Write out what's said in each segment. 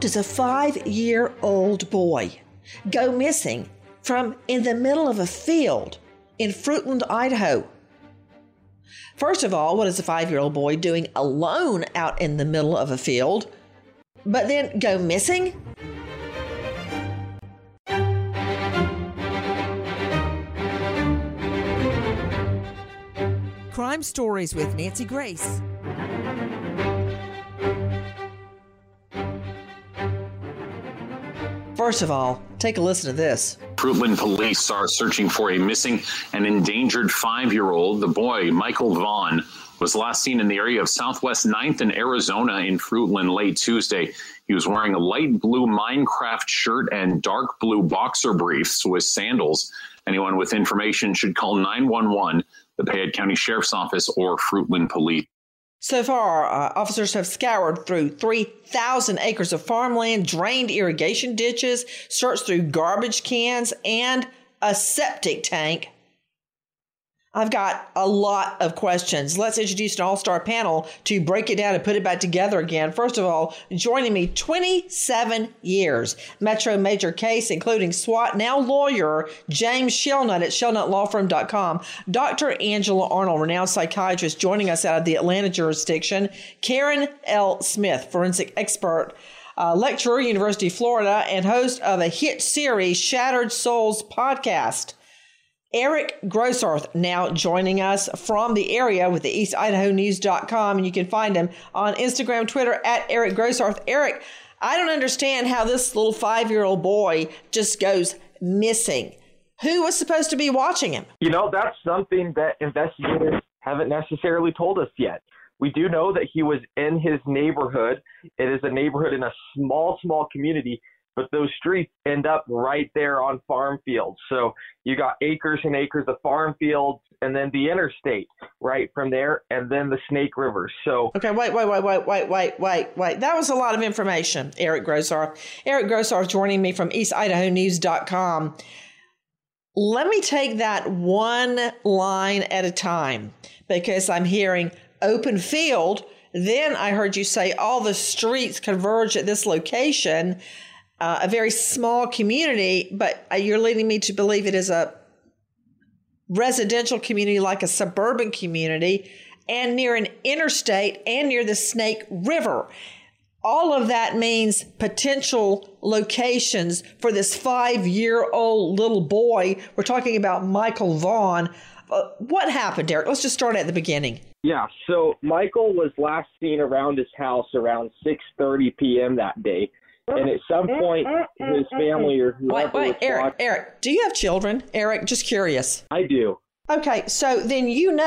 does a 5-year-old boy go missing from in the middle of a field in Fruitland, Idaho? First of all, what is a 5-year-old boy doing alone out in the middle of a field, but then go missing? Crime Stories with Nancy Grace. First of all, take a listen to this. Fruitland police are searching for a missing and endangered 5-year-old. The boy, Michael Vaughn, was last seen in the area of Southwest 9th in Arizona in Fruitland late Tuesday. He was wearing a light blue Minecraft shirt and dark blue boxer briefs with sandals. Anyone with information should call 911, the Payette County Sheriff's Office, or Fruitland Police. So far, officers have scoured through 3,000 acres of farmland, drained irrigation ditches, searched through garbage cans, and a septic tank. I've got a lot of questions. Let's introduce an all-star panel to break it down and put it back together again. First of all, joining me 27 years, Metro Major case, including SWAT, now lawyer James Shelnut at shelnutlawfirm.com. Dr. Angela Arnold, renowned psychiatrist, joining us out of the Atlanta jurisdiction. Karen L. Smith, forensic expert, lecturer, University of Florida, and host of a hit series, Shattered Souls podcast. Eric Grossarth now joining us from the area with the EastIdahoNews.com, and you can find him on Instagram, Twitter at Eric Grossarth. Eric, I don't understand how this little 5-year-old boy just goes missing. Who was supposed to be watching him? You know, that's something that investigators haven't necessarily told us yet. We do know that he was in his neighborhood. It is a neighborhood in a small community, but those streets end up right there on farm fields. So you got acres and acres of farm fields, and then the interstate right from there, and then the Snake River. So okay, wait. That was a lot of information, Eric Grossarth. Eric Grossarth joining me from EastIdahoNews.com. Let me take that one line at a time, because I'm hearing open field. Then I heard you say all the streets converge at this location. A very small community, but you're leading me to believe it is a residential community, like a suburban community, and near an interstate and near the Snake River. All of that means potential locations for this 5-year-old little boy. We're talking about Michael Vaughn. What happened, Derek? Let's just start at the beginning. Yeah, so Michael was last seen around his house around 6:30 p.m. that day. And at some point, his family or whoever was watching... Eric, do you have children? Eric, just curious. I do. Okay, so then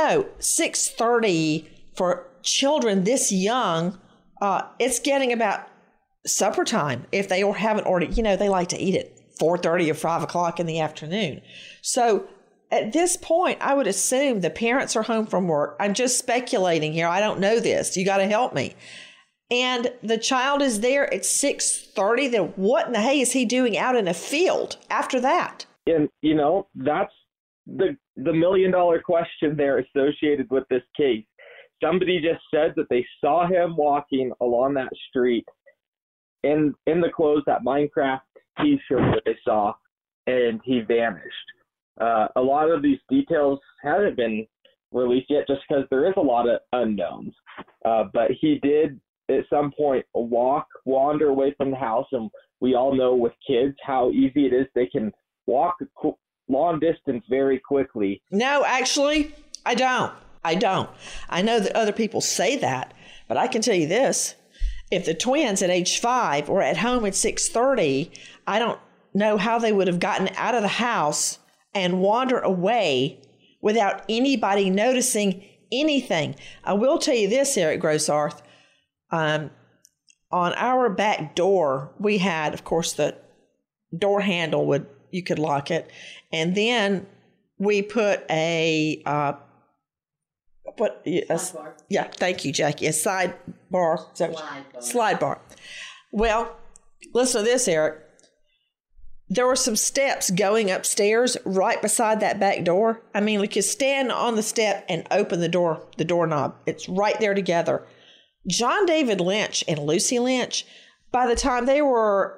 6:30 for children this young, it's getting about supper time. If they haven't already, they like to eat at 4:30 or 5 o'clock in the afternoon. So at this point, I would assume the parents are home from work. I'm just speculating here. I don't know this. You got to help me. And the child is there at 6:30. Then what in the hay is he doing out in a field after that? And, that's the million-dollar question there associated with this case. Somebody just said that they saw him walking along that street in the clothes, that Minecraft T-shirt that they saw, and he vanished. A lot of these details haven't been released yet just because there is a lot of unknowns. But he did at some point wander away from the house, and we all know with kids how easy it is. They can walk long distance very quickly. No, actually, I don't. I know that other people say that, but I can tell you this. If the twins at age 5 were at home at 6:30, I don't know how they would have gotten out of the house and wander away without anybody noticing anything. I will tell you this, Eric Grossarth. On our back door, we had, of course, the door handle you could lock it, and then we put a Slide yeah, thank you, Jackie, a slide bar. Slide bar. Well, listen to this, Eric. There were some steps going upstairs right beside that back door. I mean, you could stand on the step and open the doorknob. It's right there together. John David Lynch and Lucy Lynch by the time they were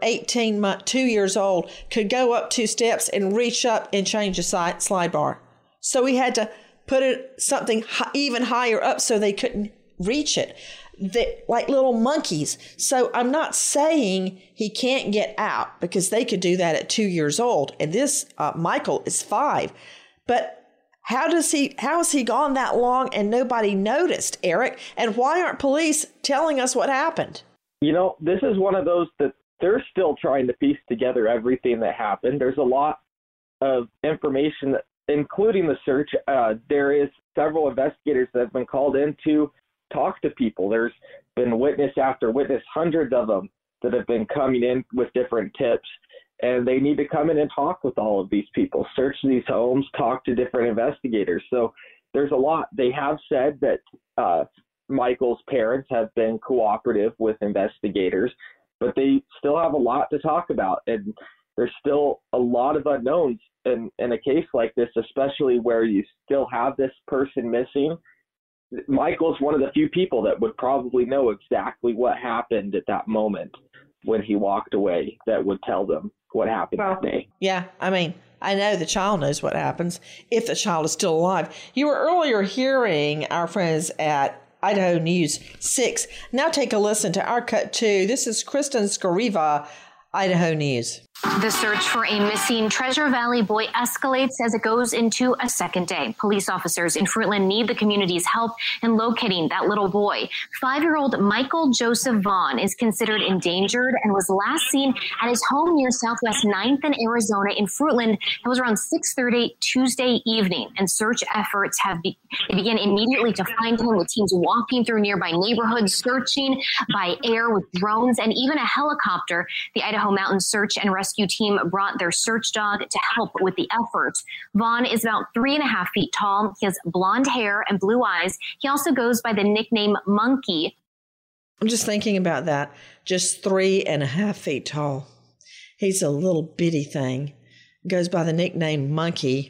2 years old, could go up 2 steps and reach up and change the slide bar. So we had to put something even higher up so they couldn't reach it. Like little monkeys. So I'm not saying he can't get out, because they could do that at 2 years old. And this Michael is 5. But how has he gone that long and nobody noticed, Eric? And why aren't police telling us what happened? This is one of those that they're still trying to piece together everything that happened. There's a lot of information, including the search. There is several investigators that have been called in to talk to people. There's been witness after witness, hundreds of them that have been coming in with different tips, and they need to come in and talk with all of these people, search these homes, talk to different investigators. So there's a lot. They have said that Michael's parents have been cooperative with investigators, but they still have a lot to talk about, and there's still a lot of unknowns in a case like this, especially where you still have this person missing. Michael's one of the few people that would probably know exactly what happened at that moment when he walked away, that would tell them what happened that day. Yeah, I mean, I know the child knows what happens if the child is still alive. You were earlier hearing our friends at Idaho News 6. Now take a listen to our cut 2. This is Kristen Skariva, Idaho News. The search for a missing Treasure Valley boy escalates as it goes into a second day. Police officers in Fruitland need the community's help in locating that little boy. 5-year-old Michael Joseph Vaughn is considered endangered and was last seen at his home near Southwest 9th and Arizona in Fruitland. It was around 6:30 Tuesday evening, and search efforts began immediately to find him, with teams walking through nearby neighborhoods, searching by air with drones and even a helicopter. The Idaho Mountain Search and Rescue team brought their search dog to help with the effort. Vaughn is about 3.5 feet tall. He has blonde hair and blue eyes. He also goes by the nickname Monkey. I'm just thinking about that. Just 3.5 feet tall. He's a little bitty thing. Goes by the nickname Monkey.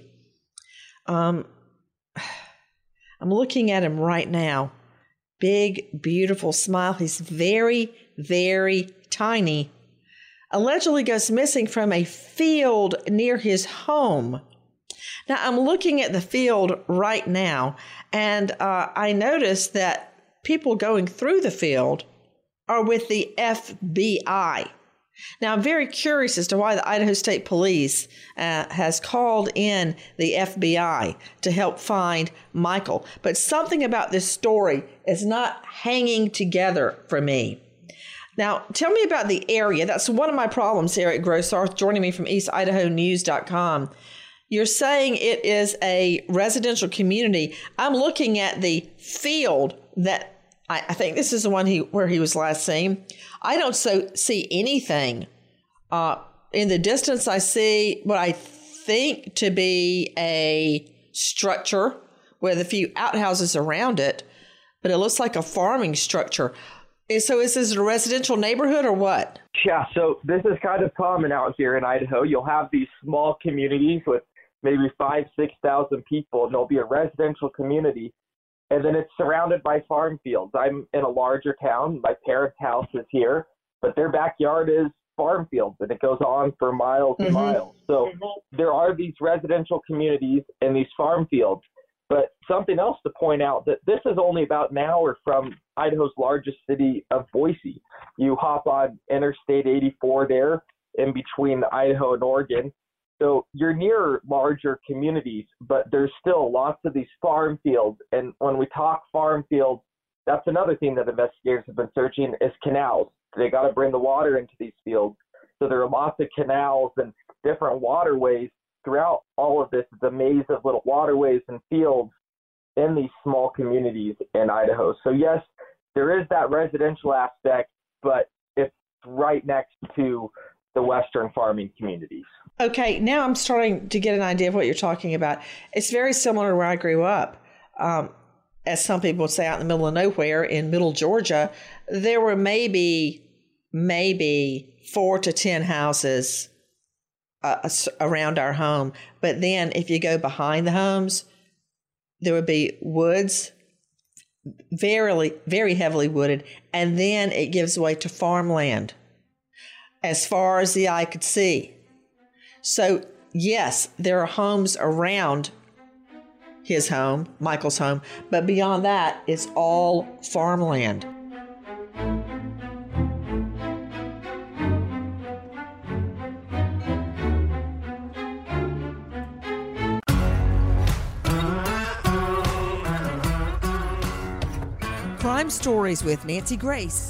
I'm looking at him right now. Big, beautiful smile. He's very, very tiny. Allegedly goes missing from a field near his home. Now, I'm looking at the field right now, and I noticed that people going through the field are with the FBI. Now, I'm very curious as to why the Idaho State Police has called in the FBI to help find Michael. But something about this story is not hanging together for me. Now, tell me about the area. That's one of my problems, Eric Grossarth, joining me from EastIdahoNews.com. You're saying it is a residential community. I'm looking at the field that I think this is the one where he was last seen. I don't see anything. In the distance, I see what I think to be a structure with a few outhouses around it, but it looks like a farming structure. So is this a residential neighborhood or what? Yeah, so this is kind of common out here in Idaho. You'll have these small communities with maybe 5,000-6,000 people, and there'll be a residential community, and then it's surrounded by farm fields. I'm in a larger town. My parents' house is here, but their backyard is farm fields, and it goes on for miles and miles. So there are these residential communities and these farm fields. But something else to point out, that this is only about an hour from Idaho's largest city of Boise. You hop on Interstate 84 there in between Idaho and Oregon. So you're near larger communities, but there's still lots of these farm fields. And when we talk farm fields, that's another thing that investigators have been searching is canals. They got to bring the water into these fields. So there are lots of canals and different waterways throughout all of this. It's a maze of little waterways and fields in these small communities in Idaho. So yes, there is that residential aspect, but it's right next to the Western farming communities. Okay, now I'm starting to get an idea of what you're talking about. It's very similar to where I grew up. As some people would say, out in the middle of nowhere in middle Georgia, there were maybe 4 to 10 houses around our home. But then if you go behind the homes, there would be woods, very, very heavily wooded, and then it gives way to farmland. as far as the eye could see. So, yes, there are homes around his home, Michael's home, but beyond that, it's all farmland. Crime Stories with Nancy Grace.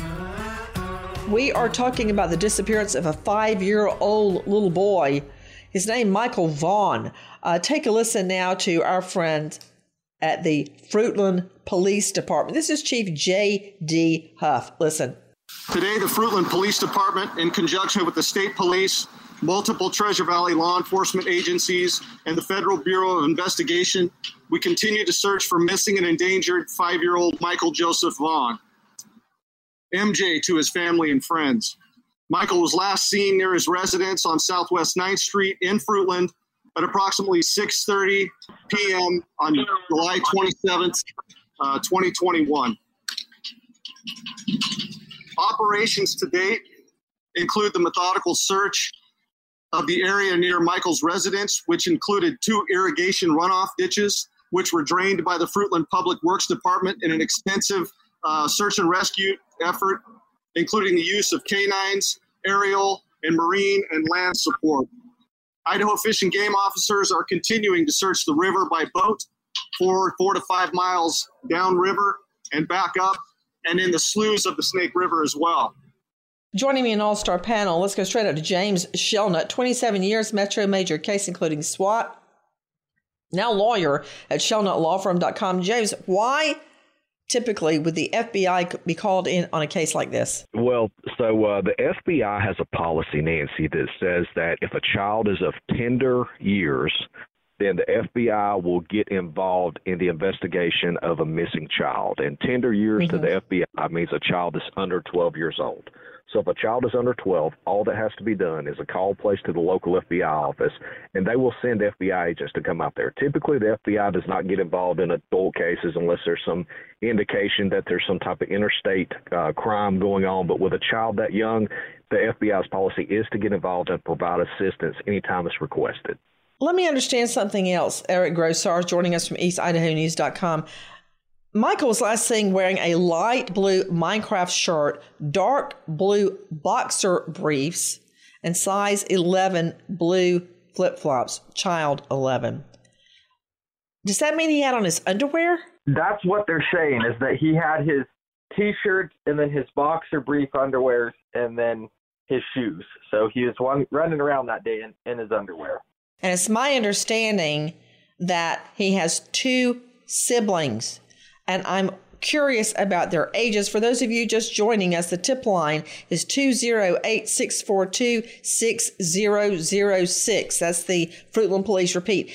We are talking about the disappearance of a 5-year-old little boy. His name, Michael Vaughn. Take a listen now to our friend at the Fruitland Police Department. This is Chief J.D. Huff. Listen. Today, the Fruitland Police Department, in conjunction with the state police, multiple Treasure Valley law enforcement agencies, and the Federal Bureau of Investigation, we continue to search for missing and endangered 5-year-old Michael Joseph Vaughn, MJ to his family and friends. Michael was last seen near his residence on Southwest 9th Street in Fruitland at approximately 6:30 p.m. on July 27th, 2021. Operations to date include the methodical search of the area near Michael's residence, which included 2 irrigation runoff ditches, which were drained by the Fruitland Public Works Department in an extensive search and rescue effort, including the use of canines, aerial, and marine and land support. Idaho Fish and Game officers are continuing to search the river by boat for 4 to 5 miles downriver and back up, and in the sloughs of the Snake River as well. Joining me in an all-star panel, let's go straight up to James Shelnut, 27 years, Metro major case including SWAT, now lawyer at shelnutlawfirm.com. James, why typically would the FBI be called in on a case like this? Well, so the FBI has a policy, Nancy, that says that if a child is of tender years, then the FBI will get involved in the investigation of a missing child. And tender years to the FBI means a child is under 12 years old. So if a child is under 12, all that has to be done is a call placed to the local FBI office, and they will send FBI agents to come out there. Typically, the FBI does not get involved in adult cases unless there's some indication that there's some type of interstate crime going on. But with a child that young, the FBI's policy is to get involved and provide assistance anytime it's requested. Let me understand something else. Eric Grossar joining us from EastIdahoNews.com. Michael was last seen wearing a light blue Minecraft shirt, dark blue boxer briefs, and size 11 blue flip-flops, child 11. Does that mean he had on his underwear? That's what they're saying, is that he had his T-shirt and then his boxer brief underwear and then his shoes. So he was running around that day in his underwear. And it's my understanding that he has 2 siblings. And I'm curious about their ages. For those of you just joining us, the tip line is 208-642-6006. That's the Fruitland Police. Repeat,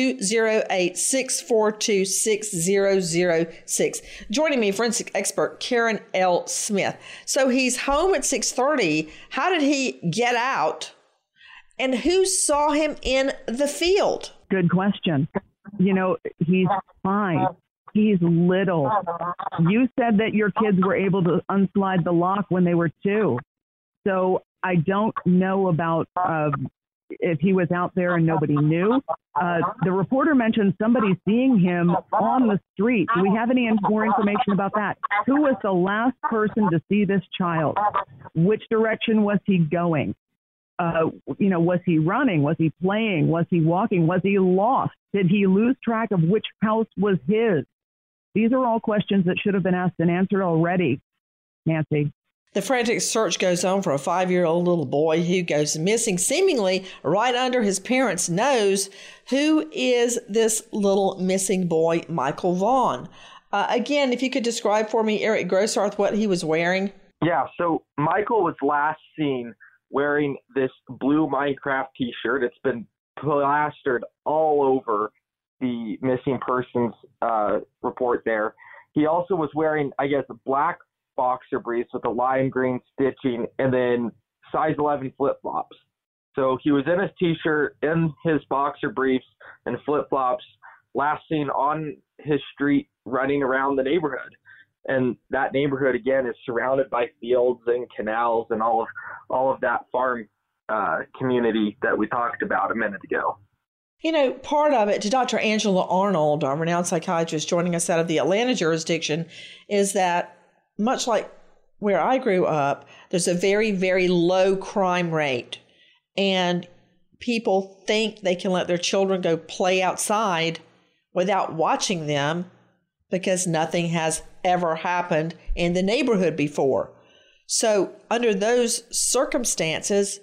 208-642-6006. Joining me, forensic expert Karen L. Smith. So he's home at 6:30. How did he get out? And who saw him in the field? Good question. You know, he's 5. He's little. You said that your kids were able to unslide the lock when they were 2. So I don't know about if he was out there and nobody knew. The reporter mentioned somebody seeing him on the street. Do we have any more information about that? Who was the last person to see this child? Which direction was he going? Was he running? Was he playing? Was he walking? Was he lost? Did he lose track of which house was his? These are all questions that should have been asked and answered already, Nancy. The frantic search goes on for a 5-year-old little boy who goes missing, seemingly right under his parents' nose. Who is this little missing boy, Michael Vaughn? Again, if you could describe for me, Eric Grossarth, what he was wearing. Yeah, so Michael was last seen wearing this blue Minecraft T-shirt. It's been plastered all over the missing persons report there. He also was wearing, black boxer briefs with a lime green stitching and then size 11 flip-flops. So he was in his T-shirt, in his boxer briefs and flip-flops, last seen on his street running around the neighborhood. And that neighborhood, again, is surrounded by fields and canals and all of that farm community that we talked about a minute ago. You know, part of it, to Dr. Angela Arnold, our renowned psychiatrist joining us out of the Atlanta jurisdiction, is that much like where I grew up, there's a very, very low crime rate. And people think they can let their children go play outside without watching them because nothing has ever happened in the neighborhood before. So under those circumstances,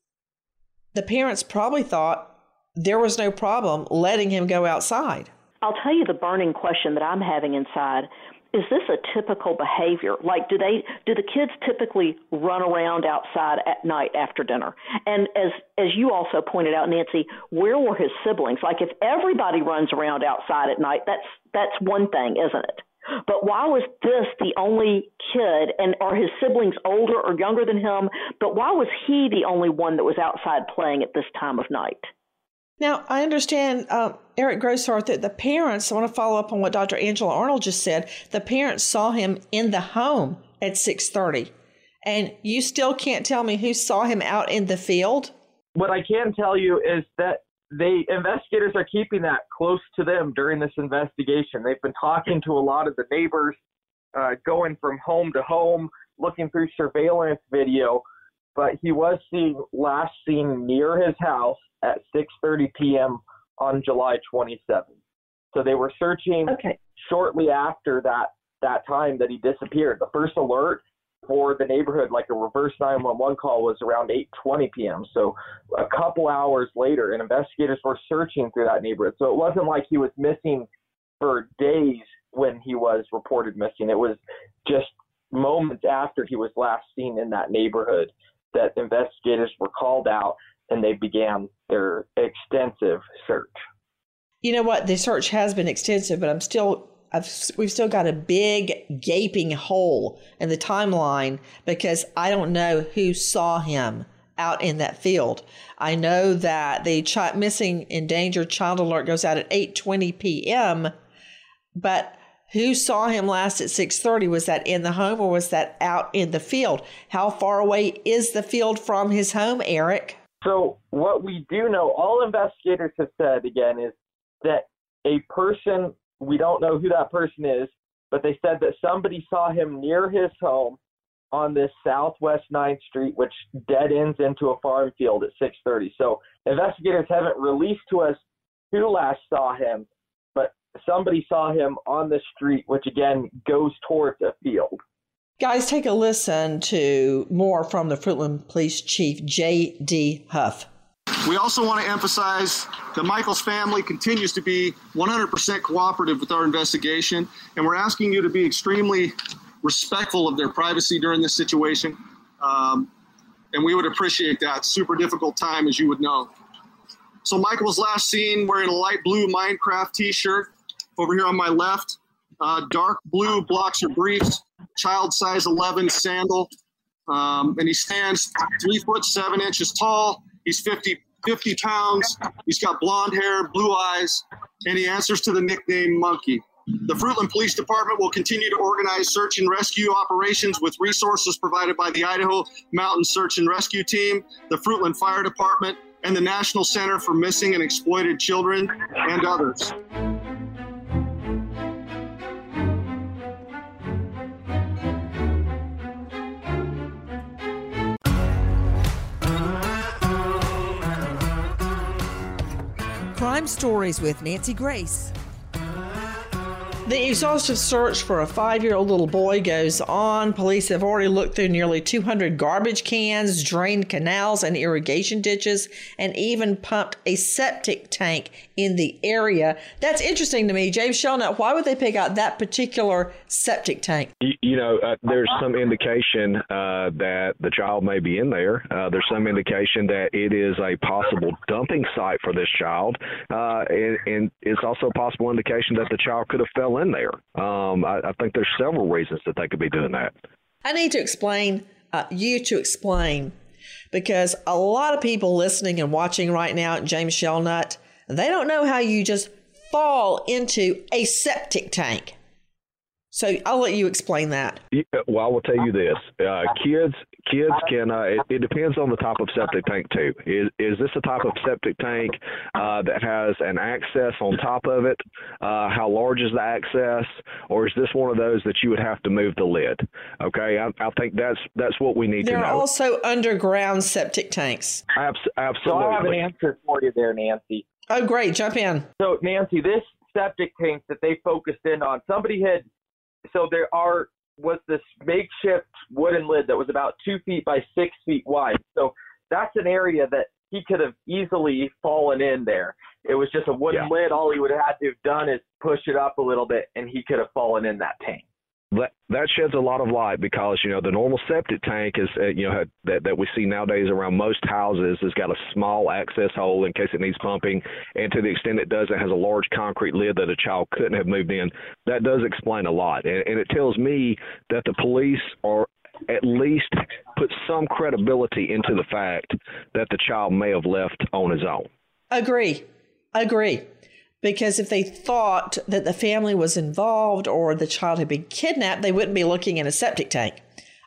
the parents probably thought there was no problem letting him go outside. I'll tell you the burning question that I'm having inside. Is this a typical behavior? Like, do the kids typically run around outside at night after dinner? And as you also pointed out, Nancy, where were his siblings? Like, if everybody runs around outside at night, that's one thing, isn't it? But why was this the only kid, and are his siblings older or younger than him? But why was he the only one that was outside playing at this time of night? Now, I understand, Eric Grossart, that the parents, I want to follow up on what Dr. Angela Arnold just said, the parents saw him in the home at 6:30. And you still can't tell me who saw him out in the field? What I can tell you is that the investigators are keeping that close to them during this investigation. They've been talking to a lot of the neighbors, going from home to home, looking through surveillance video. But he was last seen near his house at 6:30 p.m. on July 27th. So they were searching shortly after that time that he disappeared. The first alert for the neighborhood, like a reverse 911 call, was around 8:20 p.m. So a couple hours later, and investigators were searching through that neighborhood. So it wasn't like he was missing for days when he was reported missing. It was just moments after he was last seen in that neighborhood that investigators were called out and they began their extensive search. You know what? The search has been extensive, but we've still got a big gaping hole in the timeline because I don't know who saw him out in that field. I know that the missing endangered child alert goes out at 8:20 p.m., but who saw him last at 6:30? Was that in the home or was that out in the field? How far away is the field from his home, Eric? So what we do know, all investigators have said, again, is that a person, we don't know who that person is, but they said that somebody saw him near his home on this Southwest 9th Street, which dead ends into a farm field at 6:30. So investigators haven't released to us who last saw him, but somebody saw him on the street, which again goes towards a field. Guys, take a listen to more from the Fruitland Police Chief, J.D. Huff. We also want to emphasize that Michael's family continues to be 100% cooperative with our investigation, and we're asking you to be extremely respectful of their privacy during this situation, and we would appreciate that. Super difficult time, as you would know. So Michael was last seen wearing a light blue Minecraft t-shirt over here on my left, dark blue boxer briefs, child size 11 sandal, and he stands 3'7" tall. He's 50 pounds. He's got blonde hair, blue eyes, and he answers to the nickname Monkey. The Fruitland Police Department will continue to organize search and rescue operations with resources provided by the Idaho Mountain Search and Rescue Team, the Fruitland Fire Department, and the National Center for Missing and Exploited Children, and others. Crime Stories with Nancy Grace. The exhaustive search for a 5-year-old little boy goes on. Police have already looked through nearly 200 garbage cans, drained canals and irrigation ditches, and even pumped a septic tank in the area. That's interesting to me. James Shelnut, why would they pick out that particular septic tank? There's some indication that the child may be in there. There's some indication that it is a possible dumping site for this child. And it's also a possible indication that the child could have fell in there. I think there's several reasons that they could be doing that. I need to explain, because a lot of people listening and watching right now at James Shelnut, they don't know how you just fall into a septic tank. So I'll let you explain that. Well, I will tell you this. Kids can, it depends on the type of septic tank too. Is this a type of septic tank that has an access on top of it? How large is the access? Or is this one of those that you would have to move the lid? Okay, I think that's what we need to know. There are also underground septic tanks. Absolutely. So I have an answer for you there, Nancy. Oh, great. Jump in. So, Nancy, this septic tank that they focused in on, was this makeshift wooden lid that was about 2 feet by 6 feet wide. So that's an area that he could have easily fallen in there. It was just a wooden lid. All he would have had to have done is push it up a little bit, and he could have fallen in that tank. That sheds a lot of light because, the normal septic tank is, that we see nowadays around most houses has got a small access hole in case it needs pumping. And to the extent it does, it has a large concrete lid that a child couldn't have moved in. That does explain a lot. And it tells me that the police are at least put some credibility into the fact that the child may have left on his own. Agree. Because if they thought that the family was involved or the child had been kidnapped, they wouldn't be looking in a septic tank.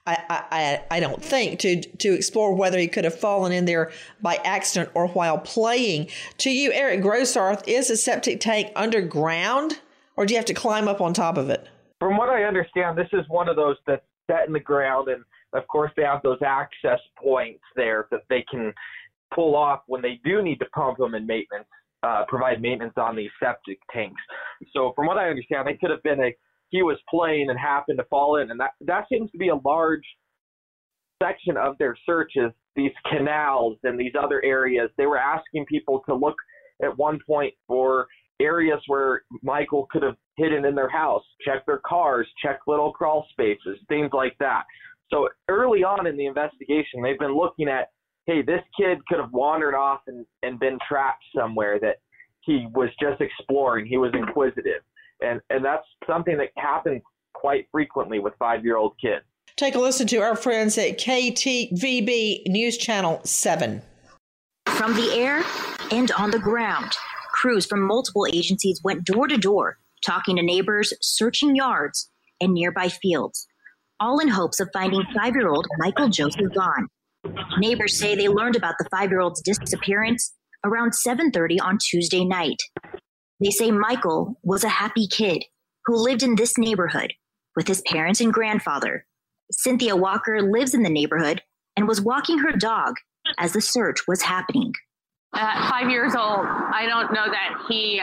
I don't think to explore whether he could have fallen in there by accident or while playing. To you, Eric Grossarth, is a septic tank underground, or do you have to climb up on top of it? From what I understand, this is one of those that's set in the ground, and of course they have those access points there that they can pull off when they do need to pump them and provide maintenance on these septic tanks. So from what I understand, it could have been he was playing and happened to fall in, and that seems to be a large section of their searches, these canals and these other areas. They were asking people to look at one point for areas where Michael could have hidden in their house, check their cars, check little crawl spaces, things like that. So early on in the investigation, they've been looking at, hey, this kid could have wandered off and been trapped somewhere, that he was just exploring. He was inquisitive. And that's something that happens quite frequently with 5-year-old kids. Take a listen to our friends at KTVB News Channel 7. From the air and on the ground, crews from multiple agencies went door to door, talking to neighbors, searching yards and nearby fields, all in hopes of finding 5-year-old Michael Joseph Vaughn. Neighbors say they learned about the 5-year-old's disappearance around 7:30 on Tuesday night. They say Michael was a happy kid who lived in this neighborhood with his parents and grandfather. Cynthia Walker lives in the neighborhood and was walking her dog as the search was happening. At 5 years old, I don't know that he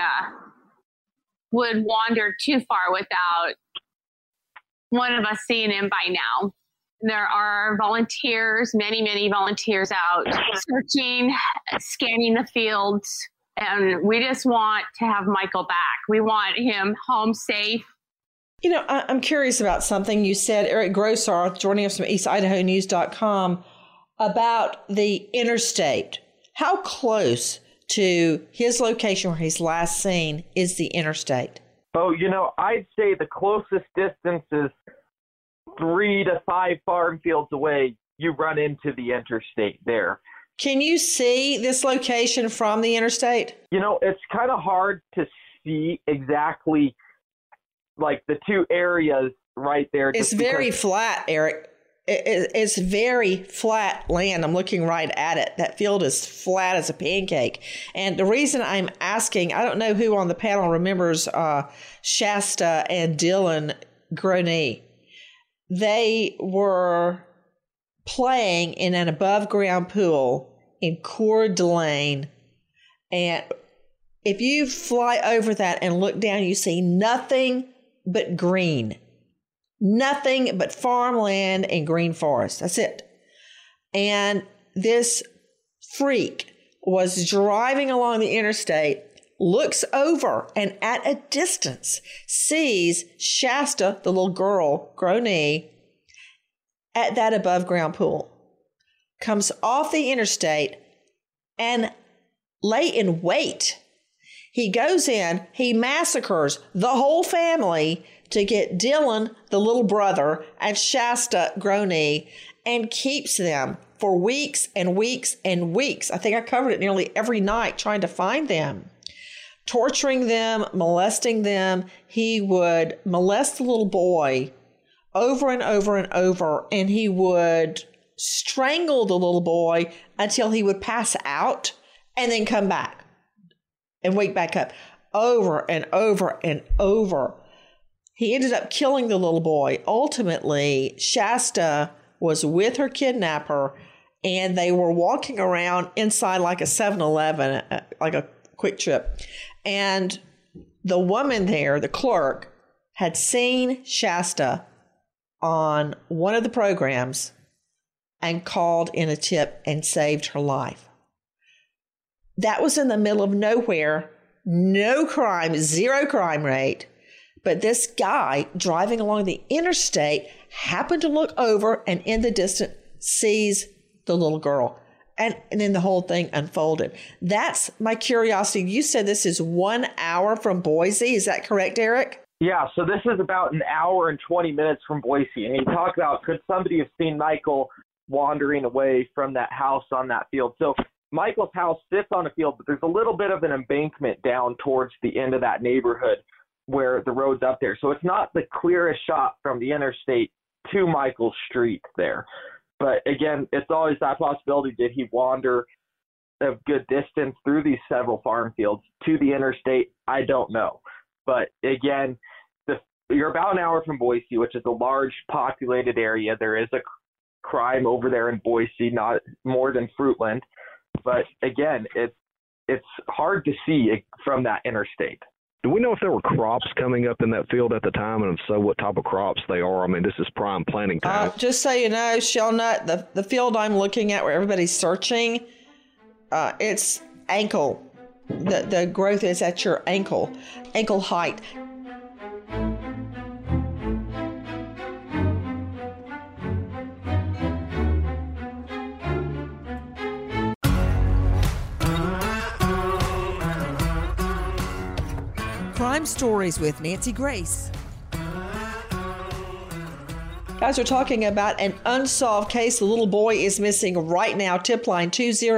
would wander too far without one of us seeing him by now. There are volunteers, many volunteers out searching, scanning the fields, and we just want to have Michael back. We want him home safe. I'm curious about something you said, Eric Grossarth, joining us from EastIdahoNews.com, about the interstate. How close to his location where he's last seen is the interstate? Oh, I'd say the closest distance is 3 to 5 farm fields away. You run into the interstate there. Can you see this location from the interstate? It's kind of hard to see exactly like the two areas right there. It's very flat, Eric. It's very flat land. I'm looking right at it. That field is flat as a pancake. And the reason I'm asking, I don't know who on the panel remembers Shasta and Dylan Groney. They were playing in an above-ground pool in Coeur d'Alene. And if you fly over that and look down, you see nothing but green. Nothing but farmland and green forest. That's it. And this freak was driving along the interstate, looks over, and at a distance sees Shasta, the little girl, Groney, at that above ground pool. Comes off the interstate and lay in wait. He goes in, he massacres the whole family to get Dylan, the little brother, and Shasta Groney, and keeps them for weeks and weeks and weeks. I think I covered it nearly every night trying to find them. torturing them, molesting them. He would molest the little boy over and over and over, and he would strangle the little boy until he would pass out and then come back and wake back up over and over and over. He ended up killing the little boy. Ultimately, Shasta was with her kidnapper, and they were walking around inside like a 7-Eleven, like a Quick Trip. And the woman there, the clerk, had seen Shasta on one of the programs and called in a tip and saved her life. That was in the middle of nowhere, no crime, 0 crime rate. But this guy driving along the interstate happened to look over and in the distance sees the little girl. And then the whole thing unfolded. That's my curiosity. You said this is 1 hour from Boise. Is that correct, Eric? Yeah, so this is about an hour and 20 minutes from Boise. And you talk about, could somebody have seen Michael wandering away from that house on that field? So Michael's house sits on a field, but there's a little bit of an embankment down towards the end of that neighborhood where the road's up there. So it's not the clearest shot from the interstate to Michael's street there. But again, it's always that possibility. Did he wander a good distance through these several farm fields to the interstate? I don't know. But again, you're about an hour from Boise, which is a large populated area. There is a crime over there in Boise, not more than Fruitland. But again, it's hard to see from that interstate. Do we know if there were crops coming up in that field at the time, and if so, what type of crops they are? I mean, this is prime planting time. Just so you know, Shellnut, the field I'm looking at where everybody's searching, it's ankle. The growth is at your ankle height. Crime Stories with Nancy Grace. Guys, we're talking about an unsolved case. The little boy is missing right now. Tip line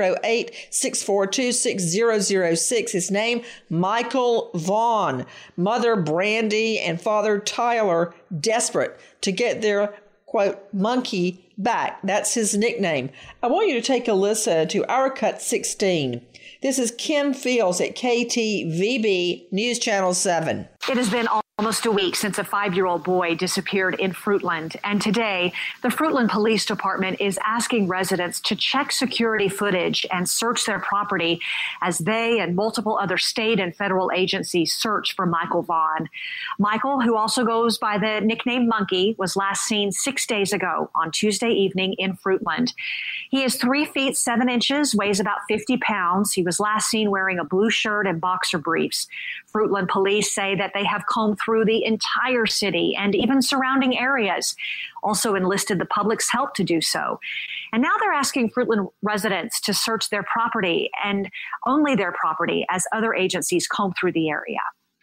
208-642-6006. His name, Michael Vaughn. Mother Brandy and father Tyler desperate to get their, quote, monkey back. That's his nickname. I want you to take a listen to our Cut 16. This is Kim Fields at KTVB News Channel 7. It has been almost a week since a 5-year-old boy disappeared in Fruitland. And today, the Fruitland Police Department is asking residents to check security footage and search their property as they and multiple other state and federal agencies search for Michael Vaughn. Michael, who also goes by the nickname Monkey, was last seen 6 days ago on Tuesday evening in Fruitland. He is 3 feet 7 inches, weighs about 50 pounds. He was last seen wearing a blue shirt and boxer briefs. Fruitland police say that they have combed through the entire city and even surrounding areas, also enlisted the public's help to do so. And now they're asking Fruitland residents to search their property and only their property as other agencies comb through the area.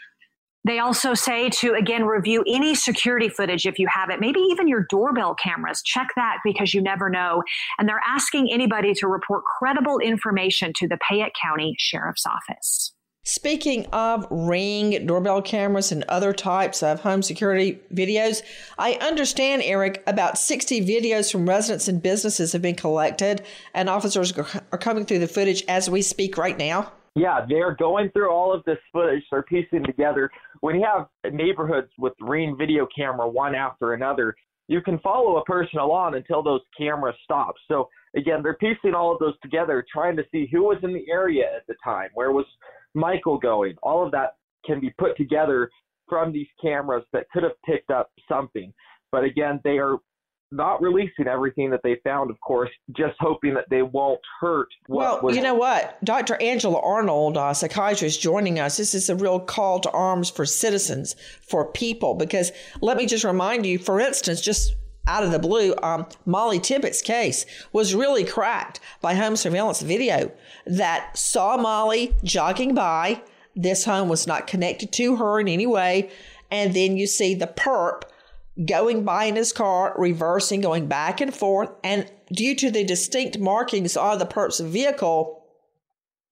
They also say to, again, review any security footage if you have it, maybe even your doorbell cameras. Check that because you never know. And they're asking anybody to report credible information to the Payette County Sheriff's Office. Speaking of Ring doorbell cameras and other types of home security videos, I understand, Eric, about 60 videos from residents and businesses have been collected, and officers are coming through the footage as we speak right now. Yeah, they're going through all of this footage. They're piecing together. When you have neighborhoods with Ring video camera one after another, you can follow a person along until those cameras stop. So, again, they're piecing all of those together, trying to see who was in the area at the time, where was Michael going. All of that can be put together from these cameras that could have picked up something. But again, they are not releasing everything that they found, of course, just hoping that they won't hurt. You know what? Dr. Angela Arnold, psychiatrist, joining us. This is a real call to arms for citizens, for people, because let me just remind you, for instance, just out of the blue, Molly Tippett's case was really cracked by home surveillance video that saw Molly jogging by. This home was not connected to her in any way. And then you see the perp going by in his car, reversing, going back and forth. And due to the distinct markings on the perp's vehicle,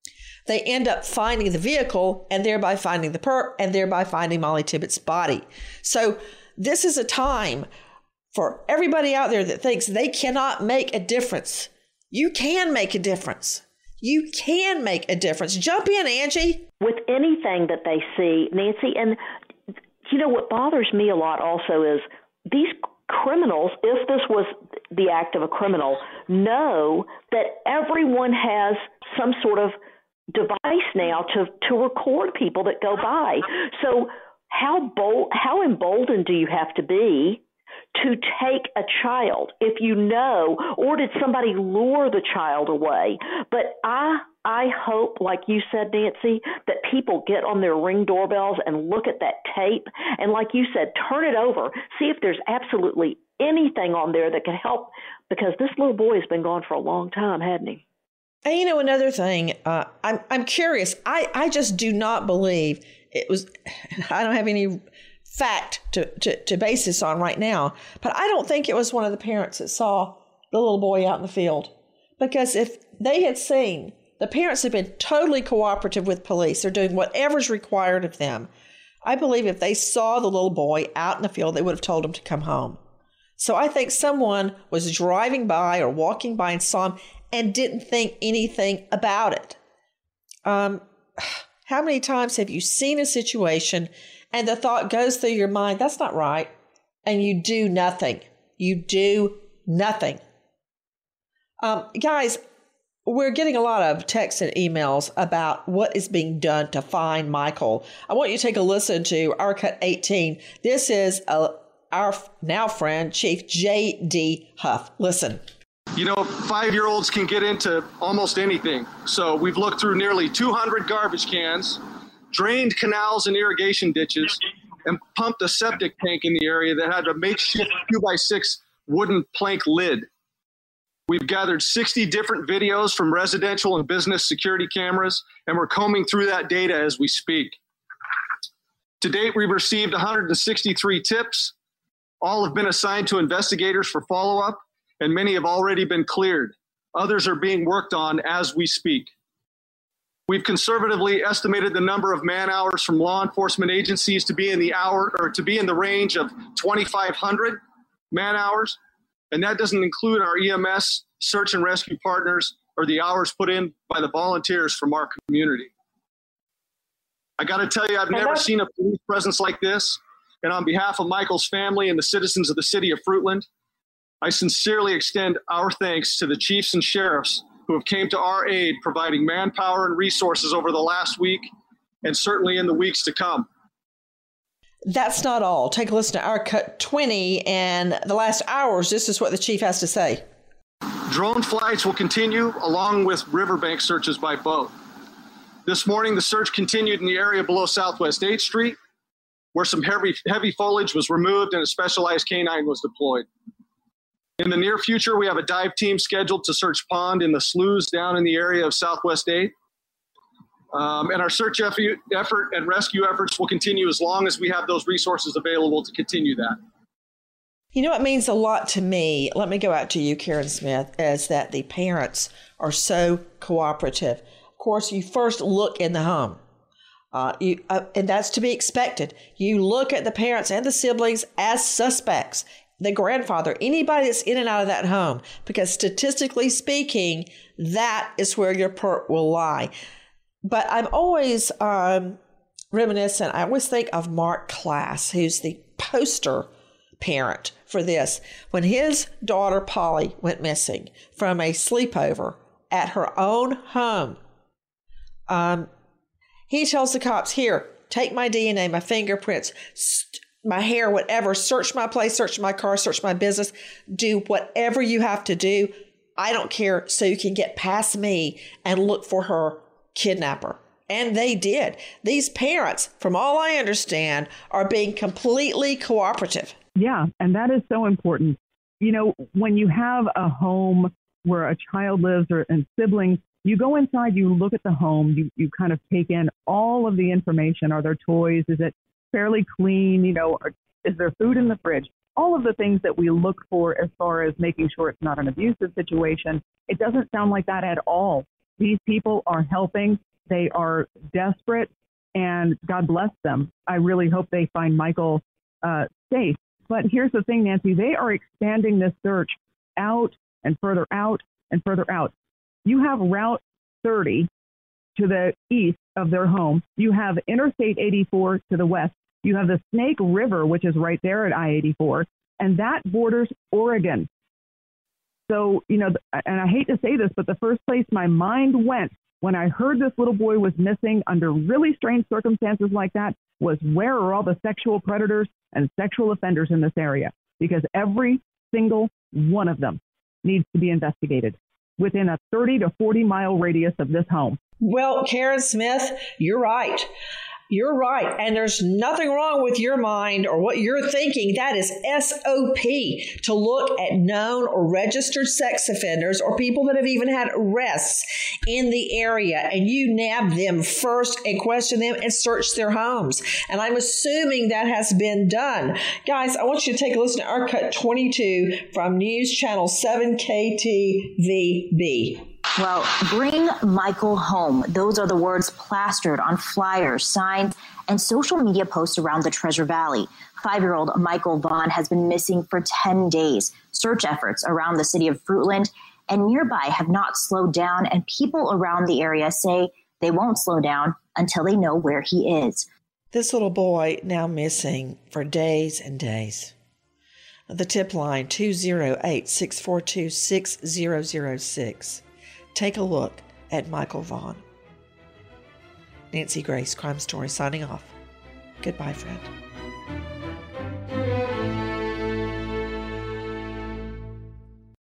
They end up finding the vehicle and thereby finding the perp and thereby finding Molly Tippett's body. So this is a time for everybody out there that thinks they cannot make a difference. You can make a difference. You can make a difference. Jump in, Angie. With anything that they see, Nancy, and you know what bothers me a lot also is these criminals, if this was the act of a criminal, know that everyone has some sort of device now to record people that go by. So how emboldened do you have to be to take a child if you know, or did somebody lure the child away? But I hope, like you said, Nancy, that people get on their Ring doorbells and look at that tape and, like you said, turn it over, see if there's absolutely anything on there that can help, because this little boy has been gone for a long time, hasn't he? And you know, another thing, I'm curious. I just do not believe it was, I don't have any fact to base this on right now, but I don't think it was one of the parents that saw the little boy out in the field. Because if they had seen, the parents have been totally cooperative with police. They're doing whatever's required of them. I believe if they saw the little boy out in the field, they would have told him to come home. So I think someone was driving by or walking by and saw him and didn't think anything about it. How many times have you seen a situation and the thought goes through your mind, that's not right, and you do nothing? You do nothing. Guys, we're getting a lot of texts and emails about what is being done to find Michael. I want you to take a listen to Our Cut 18. This is our now friend, Chief J.D. Huff. Listen. You know, 5-year-olds can get into almost anything. So we've looked through nearly 200 garbage cans, drained canals and irrigation ditches, and pumped a septic tank in the area that had a makeshift 2x6 wooden plank lid. We've gathered 60 different videos from residential and business security cameras, and we're combing through that data as we speak. To date, we've received 163 tips. All have been assigned to investigators for follow-up, and many have already been cleared. Others are being worked on as we speak. We've conservatively estimated the number of man-hours from law enforcement agencies to be in the range of 2,500 man-hours, and that doesn't include our EMS, search and rescue partners, or the hours put in by the volunteers from our community. I got to tell you, I've never seen a police presence like this, and on behalf of Michael's family and the citizens of the city of Fruitland, I sincerely extend our thanks to the chiefs and sheriffs who have came to our aid, providing manpower and resources over the last week and certainly in the weeks to come. That's not all. Take a listen to Our Cut 20 and the last hours. This is what the chief has to say. Drone flights will continue along with riverbank searches by boat. This morning, the search continued in the area below Southwest 8th Street, where some heavy foliage was removed and a specialized canine was deployed. In the near future, we have a dive team scheduled to search pond in the sloughs down in the area of Southwest 8th. And our search effort and rescue efforts will continue as long as we have those resources available to continue that. You know what means a lot to me, let me go out to you, Karen Smith, is that the parents are so cooperative. Of course, you first look in the home, and that's to be expected. You look at the parents and the siblings as suspects, the grandfather, anybody that's in and out of that home, because statistically speaking, that is where your perp will lie. But I'm always reminiscent. I always think of Mark Klass, who's the poster parent for this. When his daughter Polly went missing from a sleepover at her own home, he tells the cops, here, take my DNA, my fingerprints, my hair, whatever, search my place, search my car, search my business, do whatever you have to do. I don't care, so you can get past me and look for her kidnapper. And they did. These parents, from all I understand, are being completely cooperative. Yeah, and that is so important. You know, when you have a home where a child lives and siblings, you go inside, you look at the home, you kind of take in all of the information. Are there toys? Is it fairly clean? You know, is there food in the fridge? All of the things that we look for as far as making sure it's not an abusive situation. It doesn't sound like that at all. These people are helping. They are desperate, and God bless them. I really hope they find Michael safe. But here's the thing, Nancy, they are expanding this search out and further out and further out. You have Route 30 to the east of their home. You have Interstate 84 to the west. You have the Snake River, which is right there at I-84, and that borders Oregon. So, you know, and I hate to say this, but the first place my mind went when I heard this little boy was missing under really strange circumstances like that was, where are all the sexual predators and sexual offenders in this area? Because every single one of them needs to be investigated within a 30 to 40 mile radius of this home. Well, Karen Smith, you're right. You're right. And there's nothing wrong with your mind or what you're thinking. That is SOP, to look at known or registered sex offenders or people that have even had arrests in the area. And you nab them first and question them and search their homes. And I'm assuming that has been done. Guys, I want you to take a listen to our cut 22 from News Channel 7 KTVB. Well, bring Michael home. Those are the words plastered on flyers, signs, and social media posts around the Treasure Valley. 5-year-old Michael Vaughn has been missing for 10 days. Search efforts around the city of Fruitland and nearby have not slowed down, and people around the area say they won't slow down until they know where he is. This little boy now missing for days and days. The tip line, 208-642-6006. Take a look at Michael Vaughn. Nancy Grace, Crime Story, signing off. Goodbye, friend.